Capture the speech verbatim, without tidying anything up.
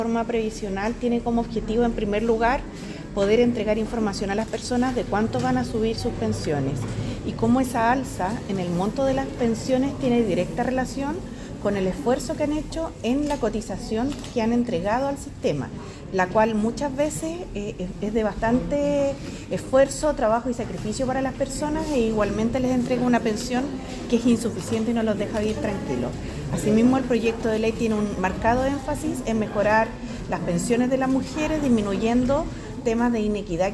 La reforma previsional tiene como objetivo, en primer lugar, poder entregar información a las personas de cuánto van a subir sus pensiones y cómo esa alza en el monto de las pensiones tiene directa relación con el esfuerzo que han hecho en la cotización que han entregado al sistema, la cual muchas veces eh, es de bastante esfuerzo, trabajo y sacrificio para las personas, e igualmente les entrega una pensión que es insuficiente y no los deja vivir tranquilos. Asimismo, el proyecto de ley tiene un marcado énfasis en mejorar las pensiones de las mujeres, disminuyendo temas de inequidad